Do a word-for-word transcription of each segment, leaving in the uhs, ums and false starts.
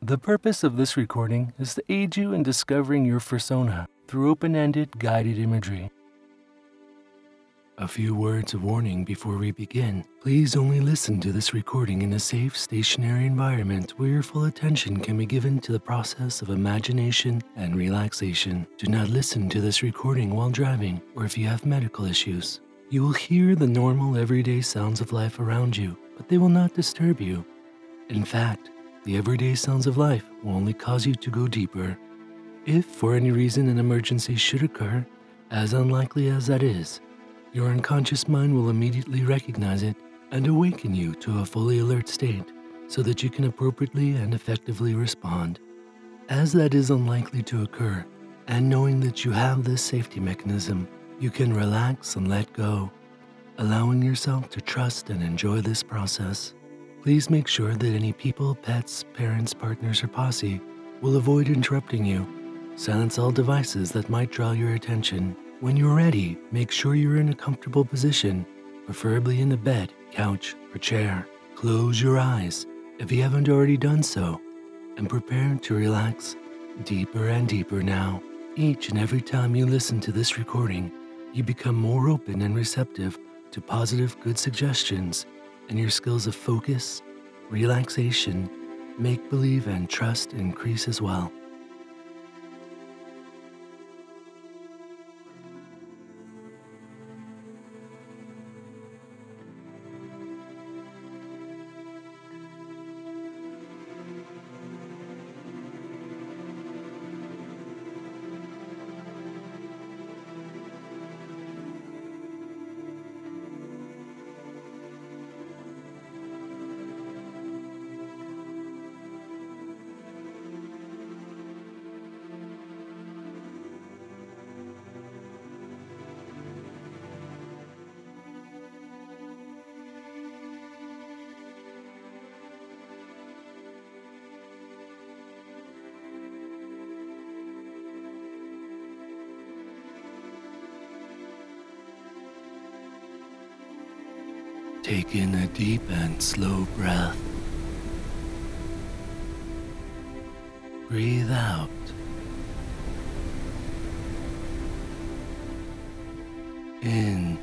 The purpose of this recording is to aid you in discovering your fursona through open-ended guided imagery. A few words of warning before we begin. Please only listen to this recording in a safe, stationary environment where your full attention can be given to the process of imagination and relaxation. Do not listen to this recording while driving or if you have medical issues. You will hear the normal, everyday sounds of life around you, but they will not disturb you. In fact, the everyday sounds of life will only cause you to go deeper. If for any reason an emergency should occur, as unlikely as that is, your unconscious mind will immediately recognize it and awaken you to a fully alert state so that you can appropriately and effectively respond. As that is unlikely to occur, and knowing that you have this safety mechanism, you can relax and let go, allowing yourself to trust and enjoy this process. Please make sure that any people, pets, parents, partners, or posse will avoid interrupting you. Silence all devices that might draw your attention. When you're ready, make sure you're in a comfortable position, preferably in a bed, couch, or chair. Close your eyes if you haven't already done so, and prepare to relax deeper and deeper now. Each and every time you listen to this recording, you become more open and receptive to positive, good suggestions, and your skills of focus, relaxation, make-believe, and trust increase as well. Take in a deep and slow breath. Breathe out. In.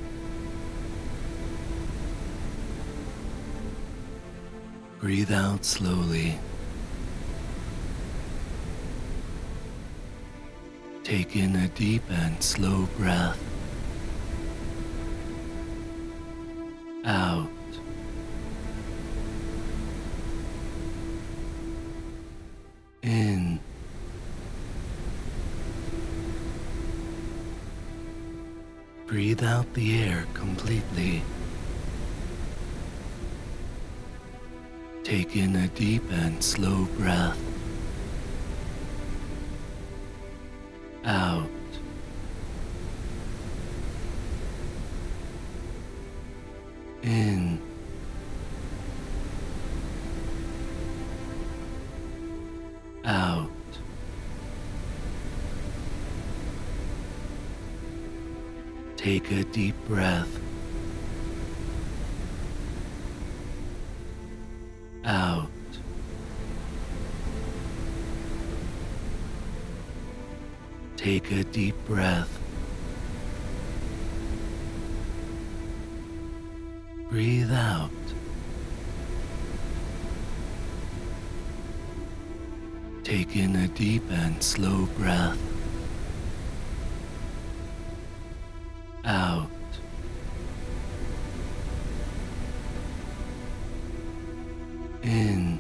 Breathe out slowly. Take in a deep and slow breath. Out. In. Breathe out the air completely. Take in a deep and slow breath. Out. In. Out. Take a deep breath. Out. Take a deep breath. Breathe out. Take in a deep and slow breath. Out. In.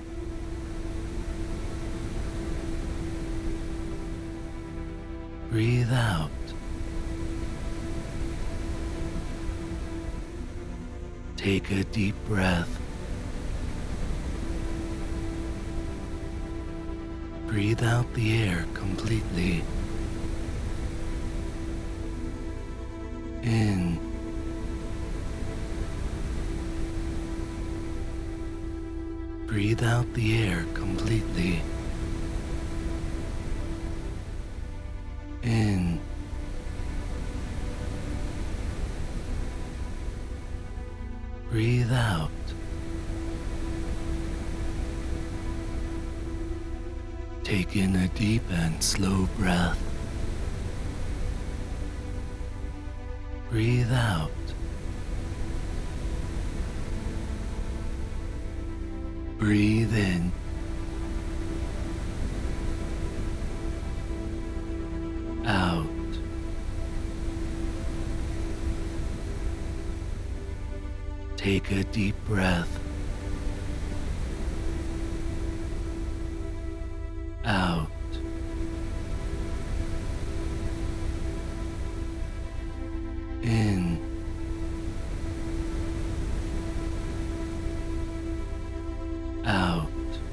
Breathe out. Take a deep breath. Breathe out the air completely. In. Breathe out the air completely. In. Breathe out. Take in a deep and slow breath. Breathe out. Breathe in. Out. Take a deep breath. Out. In. Out.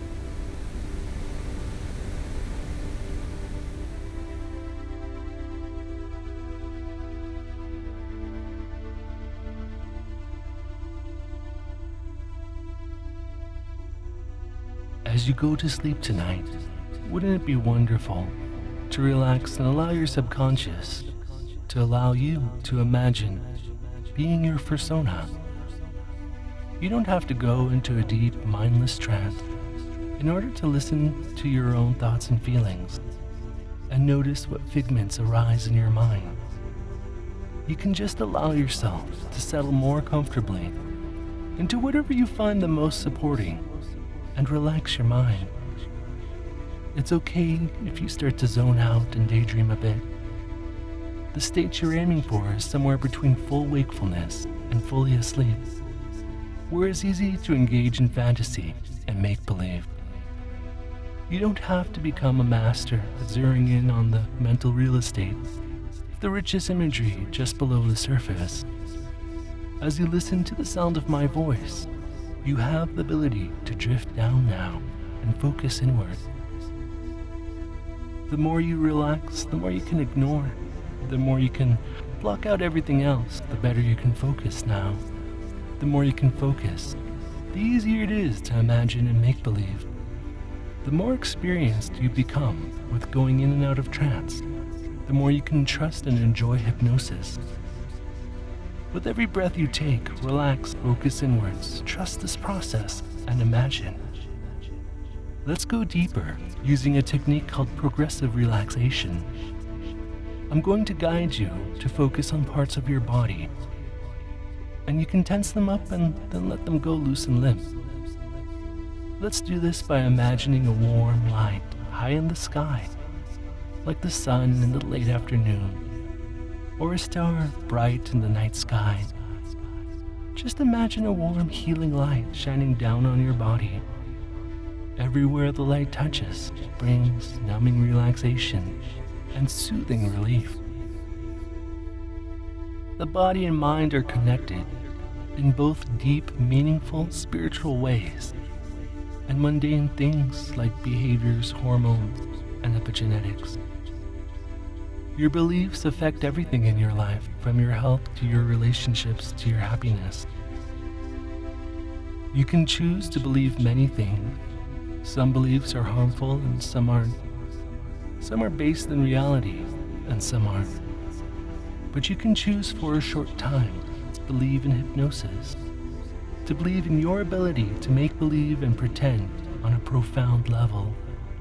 As you go to sleep tonight, wouldn't it be wonderful to relax and allow your subconscious to allow you to imagine being your persona? You don't have to go into a deep, mindless trance in order to listen to your own thoughts and feelings and notice what figments arise in your mind. You can just allow yourself to settle more comfortably into whatever you find the most supporting and relax your mind. It's okay if you start to zone out and daydream a bit. The state you're aiming for is somewhere between full wakefulness and fully asleep, where it's easy to engage in fantasy and make-believe. You don't have to become a master at zeroing in on the mental real estate, the richest imagery just below the surface. As you listen to the sound of my voice, you have the ability to drift down now and focus inward. The more you relax, the more you can ignore. The more you can block out everything else, the better you can focus now. The more you can focus, the easier it is to imagine and make believe. The more experienced you become with going in and out of trance, the more you can trust and enjoy hypnosis. With every breath you take, relax, focus inwards, trust this process, and imagine. Let's go deeper using a technique called progressive relaxation. I'm going to guide you to focus on parts of your body, and you can tense them up and then let them go loose and limp. Let's do this by imagining a warm light high in the sky, like the sun in the late afternoon, or a star bright in the night sky. Just imagine a warm, healing light shining down on your body. Everywhere the light touches brings numbing relaxation and soothing relief. The body and mind are connected in both deep, meaningful, spiritual ways and mundane things like behaviors, hormones, and epigenetics. Your beliefs affect everything in your life, from your health to your relationships to your happiness. You can choose to believe many things. Some beliefs are harmful and some aren't. Some are based in reality and some aren't. But you can choose for a short time to believe in hypnosis, to believe in your ability to make believe and pretend on a profound level.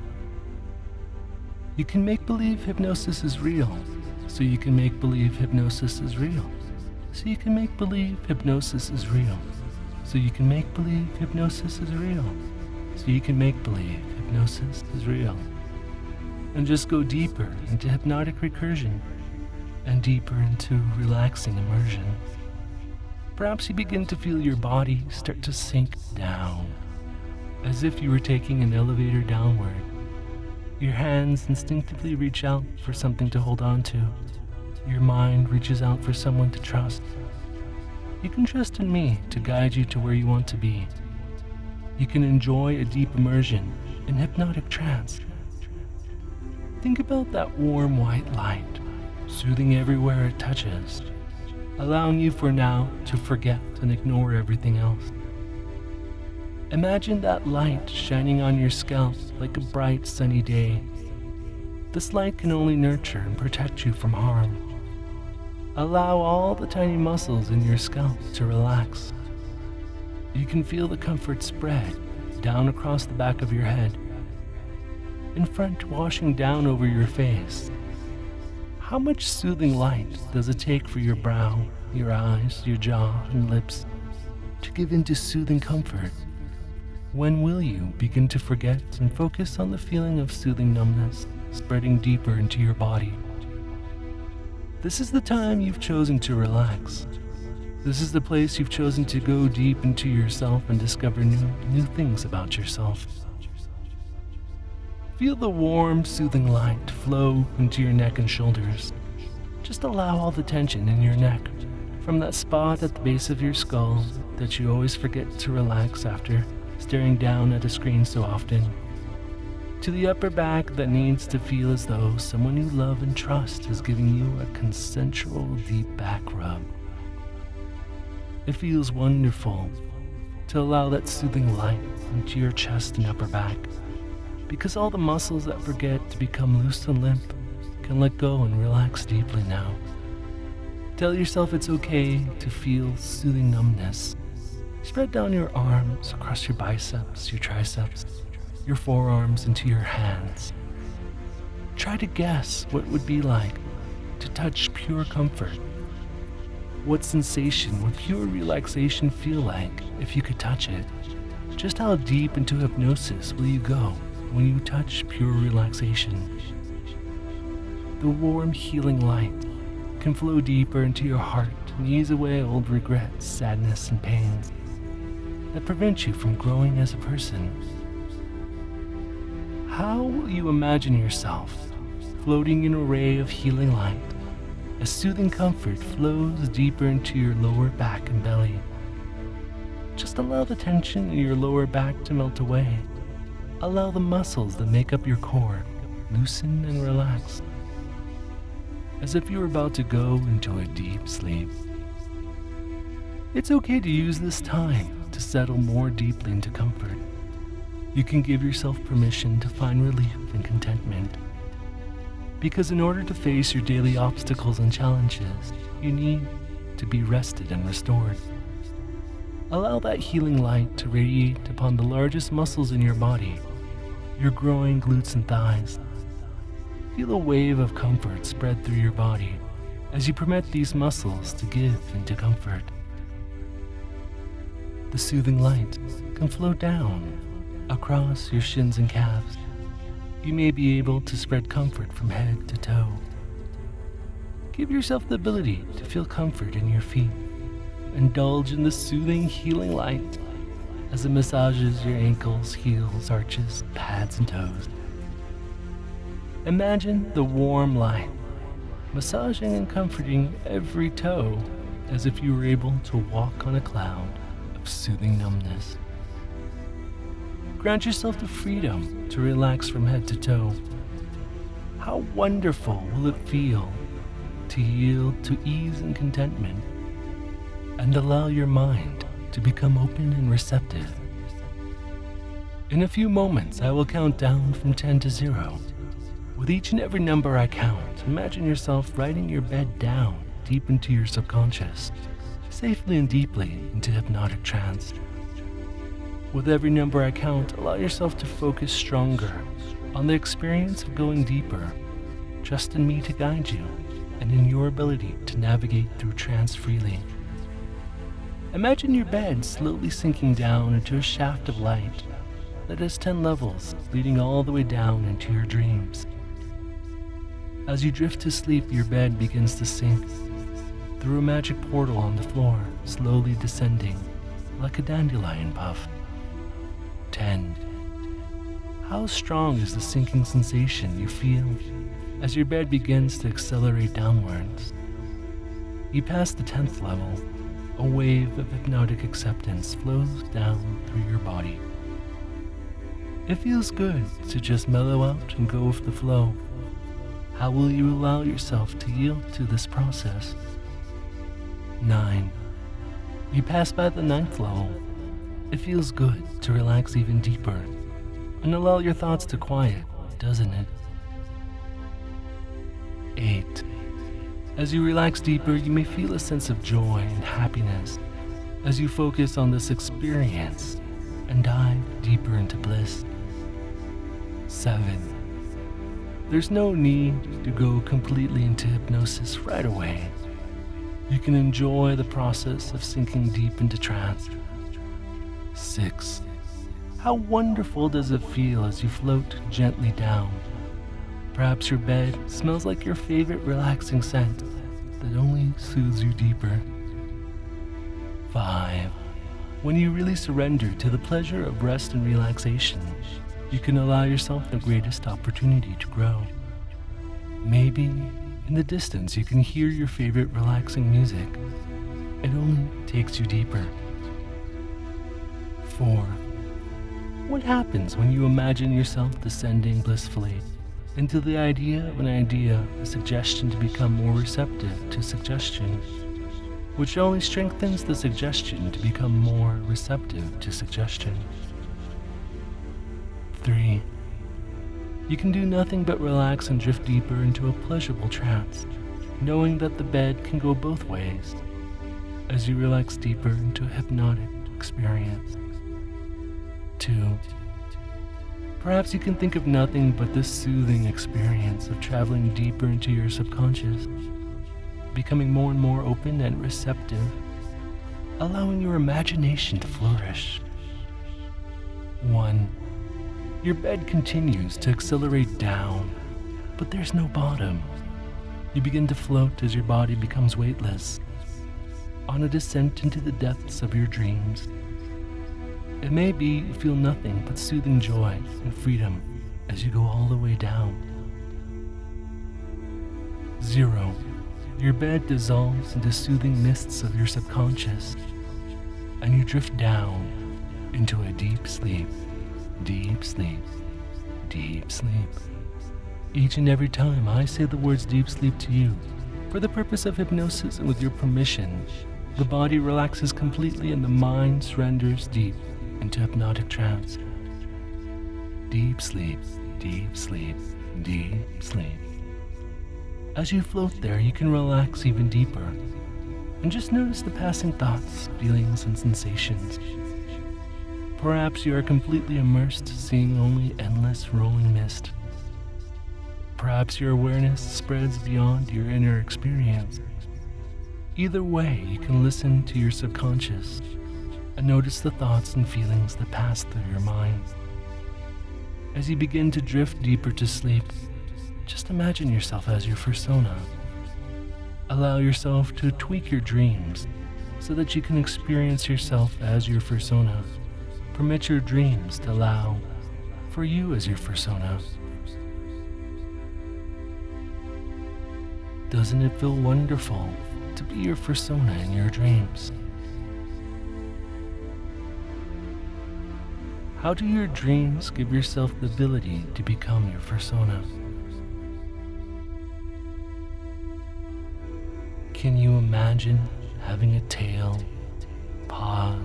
You can make believe hypnosis is real, so you can make believe hypnosis is real. So you can make believe hypnosis is real. So you can make believe hypnosis is real. So you can make believe hypnosis is real. And just go deeper into hypnotic recursion and deeper into relaxing immersion. Perhaps you begin to feel your body start to sink down, as if you were taking an elevator downward. Your hands instinctively reach out for something to hold on to. Your mind reaches out for someone to trust. You can trust in me to guide you to where you want to be. You can enjoy a deep immersion in hypnotic trance. Think about that warm white light, soothing everywhere it touches, allowing you for now to forget and ignore everything else. Imagine that light shining on your scalp like a bright sunny day. This light can only nurture and protect you from harm. Allow all the tiny muscles in your scalp to relax. You can feel the comfort spread down across the back of your head. in front washing down over your face. How much soothing light does it take for your brow, your eyes, your jaw, and lips to give into soothing comfort? When will you begin to forget and focus on the feeling of soothing numbness spreading deeper into your body? This is the time you've chosen to relax. This is the place you've chosen to go deep into yourself and discover new, new things about yourself. Feel the warm, soothing light flow into your neck and shoulders. Just allow all the tension in your neck, from that spot at the base of your skull that you always forget to relax after staring down at a screen so often, to the upper back that needs to feel as though someone you love and trust is giving you a consensual deep back rub. It feels wonderful to allow that soothing light into your chest and upper back, because all the muscles that forget to become loose and limp can let go and relax deeply now. Tell yourself it's okay to feel soothing numbness. Spread down your arms across your biceps, your triceps, your forearms into your hands. Try to guess what it would be like to touch pure comfort. What sensation would pure relaxation feel like if you could touch it? Just how deep into hypnosis will you go when you touch pure relaxation? The warm, healing light can flow deeper into your heart and ease away old regrets, sadness, and pains that prevent you from growing as a person. How will you imagine yourself floating in an array of healing light as soothing comfort flows deeper into your lower back and belly? Just allow the tension in your lower back to melt away. Allow the muscles that make up your core loosen and relax, as if you were about to go into a deep sleep. It's okay to use this time to settle more deeply into comfort. You can give yourself permission to find relief and contentment, because in order to face your daily obstacles and challenges, you need to be rested and restored. Allow that healing light to radiate upon the largest muscles in your body, your groin, glutes, and thighs. Feel a wave of comfort spread through your body as you permit these muscles to give into comfort. The soothing light can flow down across your shins and calves. You may be able to spread comfort from head to toe. Give yourself the ability to feel comfort in your feet. Indulge in the soothing, healing light as it massages your ankles, heels, arches, pads, and toes. Imagine the warm light massaging and comforting every toe as if you were able to walk on a cloud of soothing numbness. Grant yourself the freedom to relax from head to toe. How wonderful will it feel to yield to ease and contentment and allow your mind to become open and receptive? In a few moments, I will count down from ten to zero. With each and every number I count, imagine yourself writing your bed down deep into your subconscious, safely and deeply into hypnotic trance. With every number I count, allow yourself to focus stronger on the experience of going deeper. Trust in me to guide you and in your ability to navigate through trance freely. Imagine your bed slowly sinking down into a shaft of light that has ten levels leading all the way down into your dreams. As you drift to sleep, your bed begins to sink through a magic portal on the floor, slowly descending like a dandelion puff. ten. How strong is the sinking sensation you feel as your bed begins to accelerate downwards? You pass the tenth level. A wave of hypnotic acceptance flows down through your body. It feels good to just mellow out and go with the flow. How will you allow yourself to yield to this process? nine. You pass by the ninth level. It feels good to relax even deeper and allow your thoughts to quiet, doesn't it? eight. As you relax deeper, you may feel a sense of joy and happiness as you focus on this experience and dive deeper into bliss. seven. There's no need to go completely into hypnosis right away. You can enjoy the process of sinking deep into trance. Six. How wonderful does it feel as you float gently down? Perhaps your bed smells like your favorite relaxing scent that only soothes you deeper. Five. When you really surrender to the pleasure of rest and relaxation, you can allow yourself the greatest opportunity to grow. Maybe in the distance you can hear your favorite relaxing music. It only takes you deeper. Four. What happens when you imagine yourself descending blissfully into the idea of an idea, a suggestion to become more receptive to suggestion, which only strengthens the suggestion to become more receptive to suggestion? Three. You can do nothing but relax and drift deeper into a pleasurable trance, knowing that the bed can go both ways as you relax deeper into a hypnotic experience. Two. Perhaps you can think of nothing but this soothing experience of traveling deeper into your subconscious, becoming more and more open and receptive, allowing your imagination to flourish. One. Your bed continues to accelerate down, but there's no bottom. You begin to float as your body becomes weightless, on a descent into the depths of your dreams. It may be you feel nothing but soothing joy and freedom as you go all the way down. Zero. Your bed dissolves into soothing mists of your subconscious, and you drift down into a deep sleep, deep sleep, deep sleep. Each and every time I say the words deep sleep to you, for the purpose of hypnosis and with your permission, the body relaxes completely and the mind surrenders deep into hypnotic trance. Deep sleep, deep sleep, deep sleep. As you float there, you can relax even deeper and just notice the passing thoughts, feelings, and sensations. Perhaps you are completely immersed, seeing only endless rolling mist. Perhaps your awareness spreads beyond your inner experience. Either way, you can listen to your subconscious and notice the thoughts and feelings that pass through your mind. As you begin to drift deeper to sleep, just imagine yourself as your fursona. Allow yourself to tweak your dreams so that you can experience yourself as your fursona. Permit your dreams to allow for you as your fursona. Doesn't it feel wonderful to be your fursona in your dreams? How do your dreams give yourself the ability to become your fursona? Can you imagine having a tail, paws?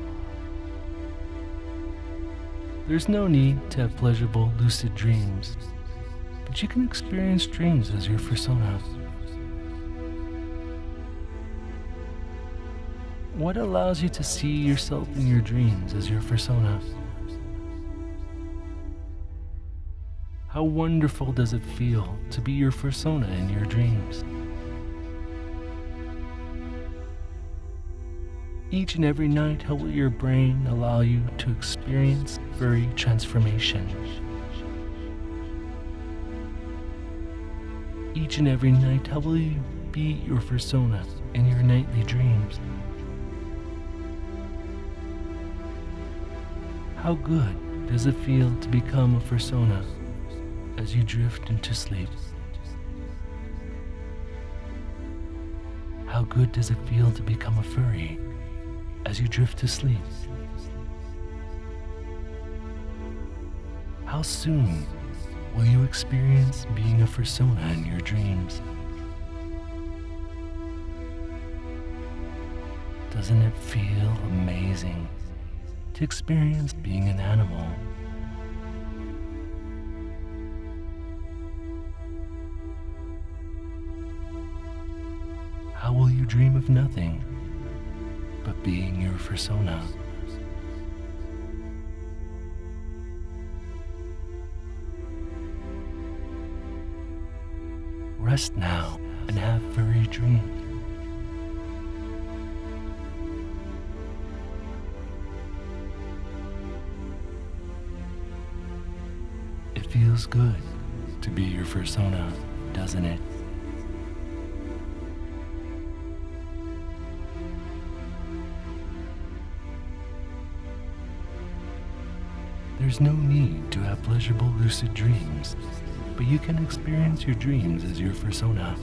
There's no need to have pleasurable, lucid dreams, but you can experience dreams as your fursona. What allows you to see yourself in your dreams as your fursona? How wonderful does it feel to be your fursona in your dreams? Each and every night, how will your brain allow you to experience furry transformation? Each and every night, how will you be your fursona in your nightly dreams? How good does it feel to become a fursona as you drift into sleep? How good does it feel to become a furry as you drift to sleep? How soon will you experience being a fursona in your dreams? Doesn't it feel amazing to experience being an animal? How will you dream of nothing but being your fursona? Rest now and have furry dreams. It feels good to be your fursona, doesn't it? There's no need to have pleasurable lucid dreams, but you can experience your dreams as your fursona.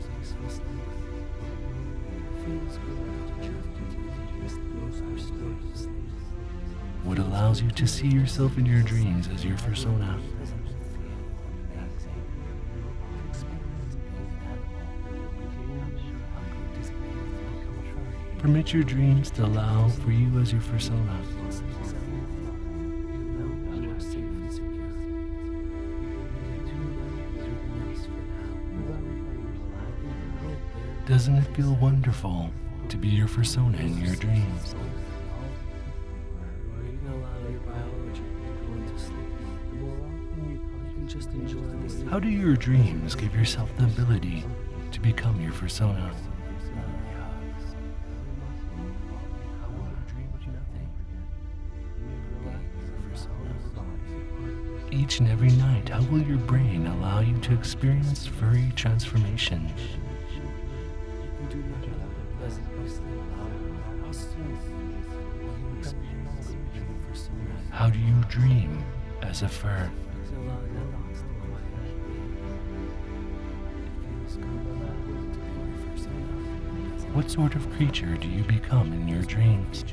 What allows you to see yourself in your dreams as your fursona? Permit your dreams to allow for you as your fursona. Doesn't it feel wonderful to be your fursona in your dreams? How do your dreams give yourself the ability to become your fursona? Each and every night, how will your brain allow you to experience furry transformation? How do you dream as a fur? What sort of creature do you become in your dreams?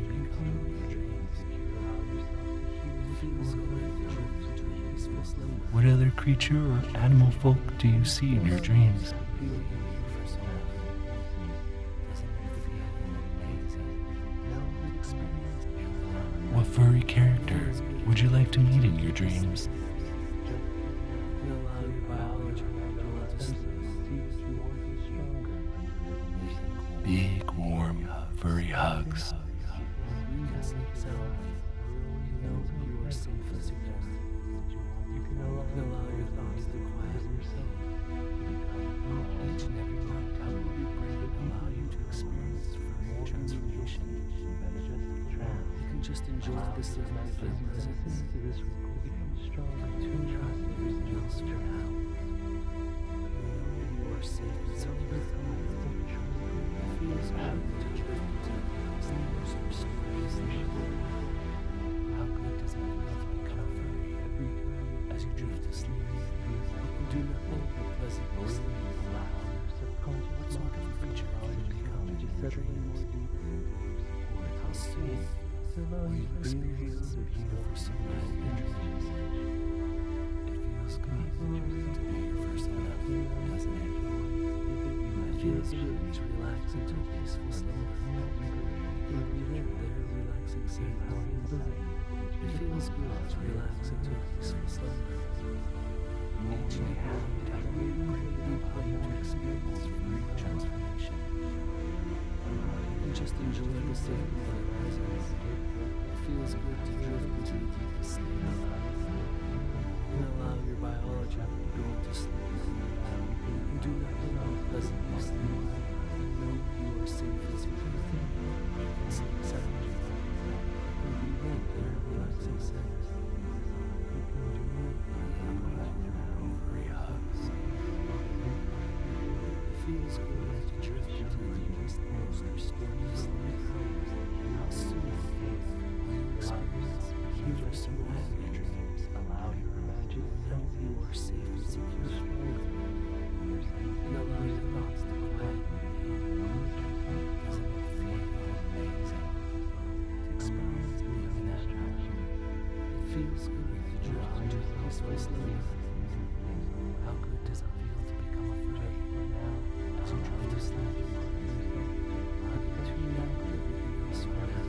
What other creature or animal folk do you see in your dreams? What furry character would you like to meet in your dreams? Big, warm, furry hugs. Just enjoy the safety of your presence. You become stronger to trust everything else for now. You are safe and secure. It feels good to drift into the most mysterious thing. How good does it feel to become furry every time as you drift to sleep? You can do nothing but pleasantly sleep. What sort of creature do you become in your dreams? How soon will you experience being a fursona in your dreams? It feels good to be your fursona, doesn't it? It feels good to relax into a peaceful slumber. You live there relaxing sounds. It feels good to relax into a peaceful slumber. Each day I will bring you how to experience free transformation. You can just enjoy the safety of your presence. Feels good to drift into the deepest sleep. You can allow your biology to go into sleep. You can do nothing but pleasantly sleep. You know you are safe as you can. You can sleep soundly. You can be in there relaxing sense. You can do free hugs. It feels good to drift into the deepest, most restorative sleep. How soon experience being for some of your dreams. Allow your imagination to know you are safe and secure. And allow your thoughts to quiet. Doesn't it feel amazing to experience being in that dream? It feels good to drift into a peaceful sleep. How good does it feel to become a furry as you drift to sleep? You can tune out everything else for now.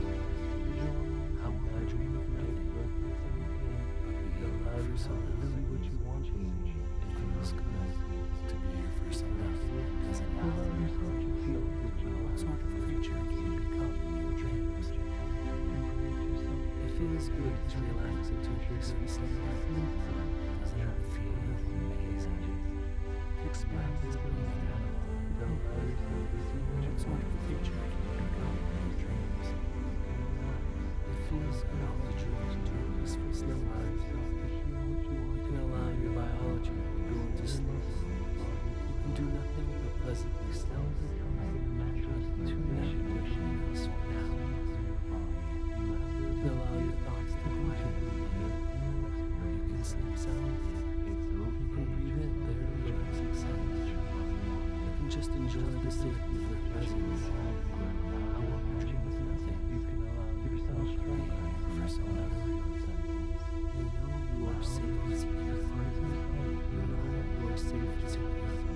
Really what you want to be. It feels good to be your fursona, doesn't it? Allow yourself to feel what sort of creature do you become in your dreams? It feels good to relax into a peaceful sleep. Doesn't it feel amazing? experience being an animal. What sort of creature do you become in your dreams? It feels good to drift into a peaceful slumber. You can allow your biology to go into sleep. You can do nothing but pleasantly sleep. You can tune out everything else for now. You can allow your thoughts to quiet. You can sleep soundly. You can breathe in very relaxing sounds. You can just enjoy the safety of their presence. I want to dream of nothing. You can allow yourself to be for someone else. You know you are safe and secure. You know you are safe and secure.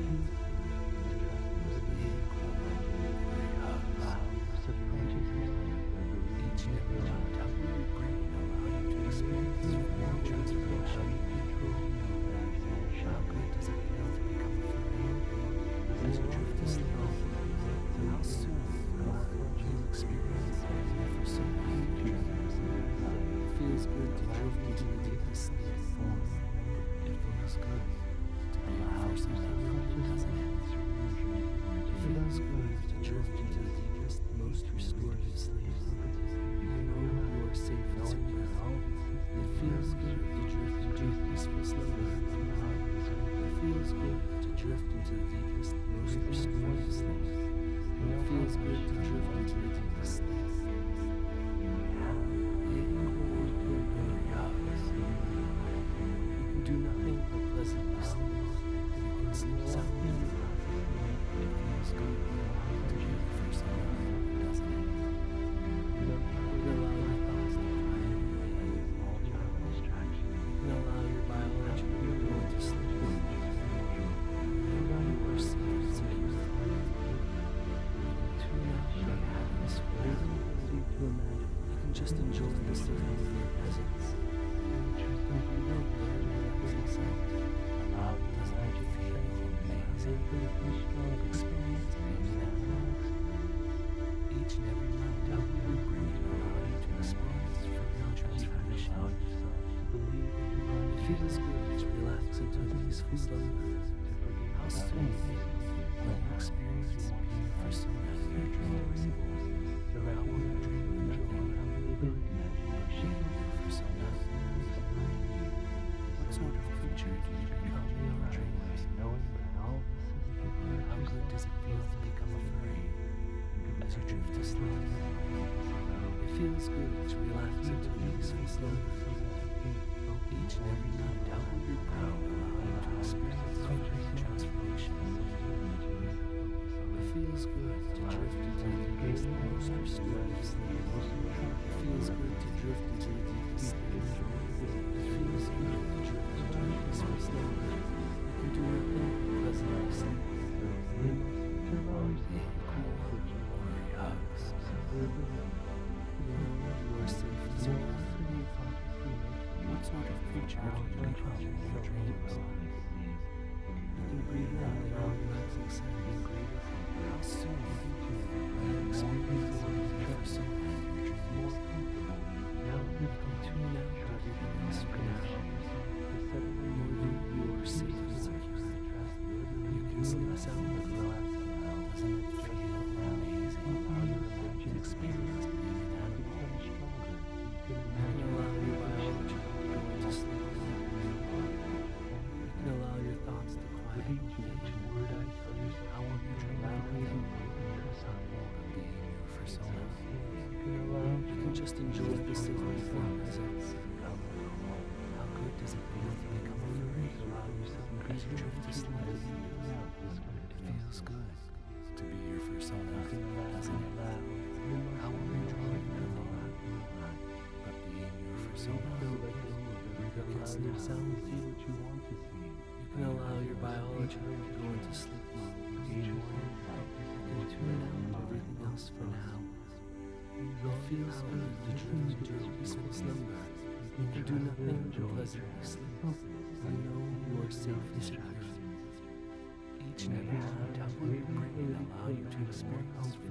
Each and every time, tap your brain, allow you to experience more transformation. How good does it feel to become a furry? As you drift to sleep, how soon will you experience being for so many dreams? It feels good to drift into the deepest sleep. It feels good to be for something, doesn't it? It feels good to drift into the deepest, most restorative sleep. You know you are safe and secure. It feels good to drift into a peaceful slumber. It feels good to drift into the deepest, most restorative sleep. It feels good to drift into the deepest sleep. You can do nothing but pleasantly sleep. You can sleep soundly. It feels good to be the first one, doesn't it? You can allow your thoughts to quiet. You can allow your biology to go into sleep. You know you are safe and secure. You can tune out your happiness for now. You can just enjoy the safety of your presence. You can breathe in very relaxing sounds. Doesn't it feel amazing? Experience being an animal. Each and every night, how will your brain allow you to experience further transformation? It feels good to relax into a peaceful slumber. How soon will you experience being a persona in your dreams? How will you dream of nothing but being a persona? What sort of creature do you become in your dreams? How good does it feel to become a furry as you drift to sleep? It feels good to relax into a peaceful slumber. Each and every night, how will your brain allow you to experience furry transformation? It feels good to drift into the deepest, most restorative sleep. It feels good to drift into the deepest sleep. It feels good to drift into a peaceful slumber. You can do nothing but pleasantly sleep. Hugs. You know you are safe and secure. What sort of creature do you become in your dreams? You can breathe in very relaxing sounds. How soon will you experience being for someone in your dreams? You can tune out everything else for now. You know you are safe and secure. You can sleep soundly. Doesn't it feel amazing? To experience being an animal. You can allow your biology to go into sleep. You can allow your thoughts to quiet. How will you dream of nothing but being your persona? You can just enjoy the safety of your presence. How good does it feel to become a furry as you drift to sleep? It feels good to be your persona, doesn't it? How will you dream of nothing but being your persona? You can sleep soundly. You can allow your biology to go into sleep mode. You can tune out everything else for now. It feels good to drift into a peaceful slumber. You can do nothing but pleasantly sleep. You know you are safe and secure. Each and every night, how will your brain allow you to experience